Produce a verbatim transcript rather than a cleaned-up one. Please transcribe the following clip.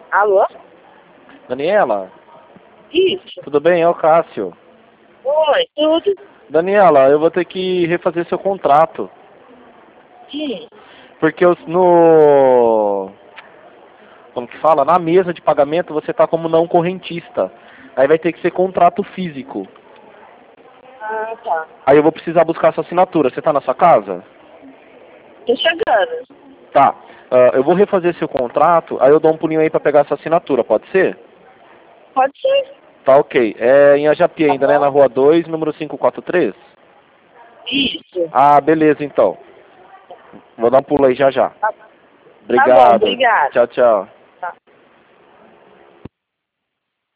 Alô? Daniela, Isso. tudo bem? É o Cássio. Oi, tudo? Daniela, eu vou ter que refazer seu contrato. Sim. Porque eu, no... Como que fala? Na mesa de pagamento você está como não correntista. Aí vai ter que ser contrato físico. Ah, tá. Aí eu vou precisar buscar sua assinatura. Você está na sua casa? Tô chegando. Tá. Ah, eu vou refazer seu contrato, aí eu dou um pulinho aí para pegar sua assinatura, pode ser? Pode ser. Tá, ok. É em Ajapi Tá ainda, né? Na bom? rua dois, número quinhentos e quarenta e três? Isso. Ah, beleza então. Vou dar um pulo aí já já. Tá, tá bom, Obrigado. obrigada. Tchau, tchau.